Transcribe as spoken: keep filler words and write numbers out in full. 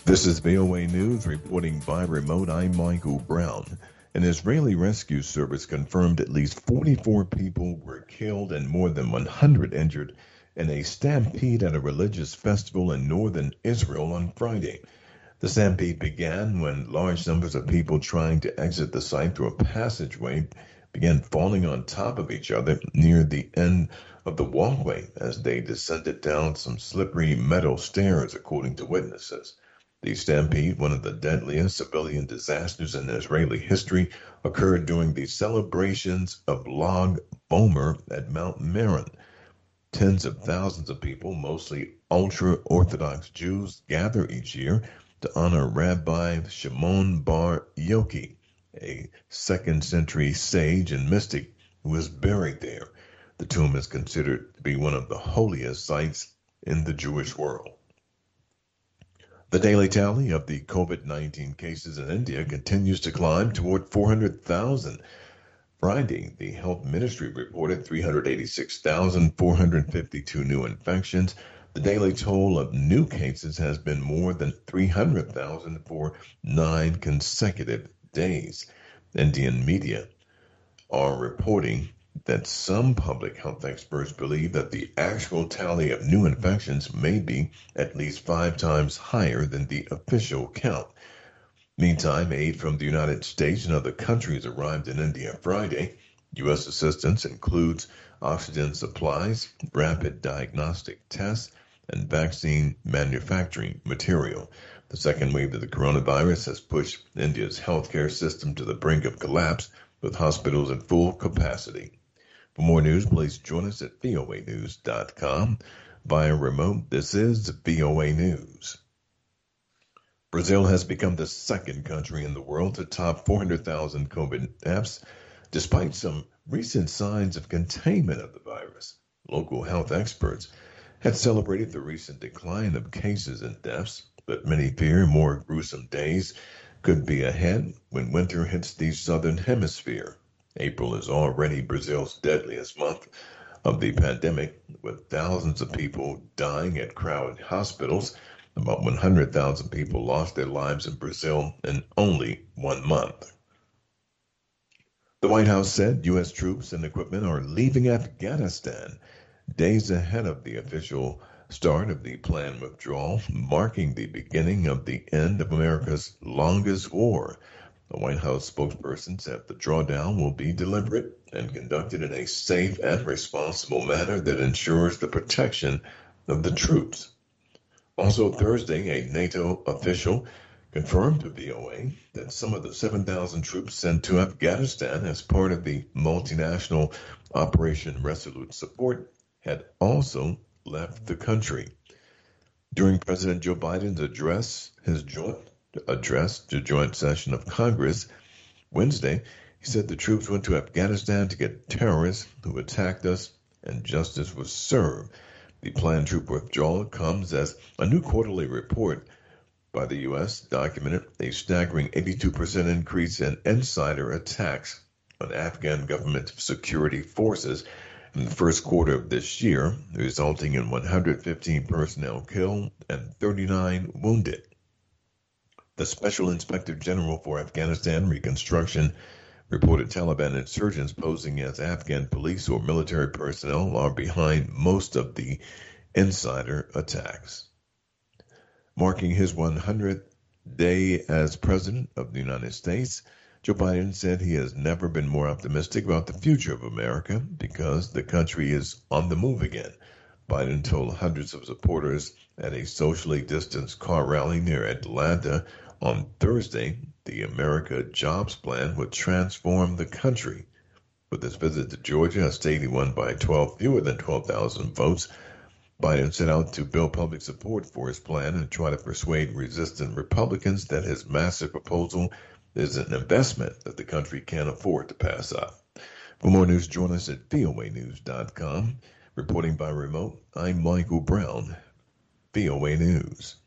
This is V O A News reporting by remote. I'm Michael Brown. An Israeli rescue service confirmed at least forty-four people were killed and more than one hundred injured in a stampede at a religious festival in northern Israel on Friday. The stampede began when large numbers of people trying to exit the site through a passageway began falling on top of each other near the end of the walkway as they descended down some slippery metal stairs, according to witnesses. The stampede, one of the deadliest civilian disasters in Israeli history, occurred during the celebrations of Lag Bomer at Mount Meron. Tens of thousands of people, mostly ultra-Orthodox Jews, gather each year to honor Rabbi Shimon Bar Yochai, a second-century sage and mystic who is buried there. The tomb is considered to be one of the holiest sites in the Jewish world. The daily tally of the COVID nineteen cases in India continues to climb toward four hundred thousand. Friday, the health ministry reported three hundred eighty-six thousand four hundred fifty-two new infections. The daily toll of new cases has been more than three hundred thousand for nine consecutive days. Indian media are reporting that some public health experts believe that the actual tally of new infections may be at least five times higher than the official count. Meantime, aid from the United States and other countries arrived in India Friday. U S assistance includes oxygen supplies, rapid diagnostic tests, and vaccine manufacturing material. The second wave of the coronavirus has pushed India's healthcare system to the brink of collapse, with hospitals at full capacity. For more news, please join us at V O A news dot com. Via remote, this is V O A News. Brazil has become the second country in the world to top four hundred thousand COVID deaths, despite some recent signs of containment of the virus. Local health experts had celebrated the recent decline of cases and deaths, but many fear more gruesome days could be ahead when winter hits the southern hemisphere. April is already Brazil's deadliest month of the pandemic, with thousands of people dying at crowded hospitals. About one hundred thousand people lost their lives in Brazil in only one month. The White House said U S troops and equipment are leaving Afghanistan days ahead of the official start of the planned withdrawal, marking the beginning of the end of America's longest war. The White House spokesperson said the drawdown will be deliberate and conducted in a safe and responsible manner that ensures the protection of the troops. Also Thursday, a NATO official confirmed to V O A that some of the seven thousand troops sent to Afghanistan as part of the multinational Operation Resolute Support had also left the country. During President Joe Biden's address, his joint address to joint session of Congress Wednesday, he said the troops went to Afghanistan to get terrorists who attacked us, and justice was served. The planned troop withdrawal comes as a new quarterly report by the U S documented a staggering eighty-two percent increase in insider attacks on Afghan government security forces in the first quarter of this year, resulting in one hundred fifteen personnel killed and thirty-nine wounded. The Special Inspector General for Afghanistan Reconstruction reported Taliban insurgents posing as Afghan police or military personnel are behind most of the insider attacks. Marking his one hundredth day as President of the United States, Joe Biden said he has never been more optimistic about the future of America because the country is on the move again. Biden told hundreds of supporters at a socially distanced car rally near Atlanta on Thursday the America Jobs Plan would transform the country. With his visit to Georgia, a state he won by twelve fewer than twelve thousand votes, Biden set out to build public support for his plan and try to persuade resistant Republicans that his massive proposal is an investment that the country can't afford to pass up. For more news, join us at V O A news dot com. Reporting by remote, I'm Michael Brown, V O A News.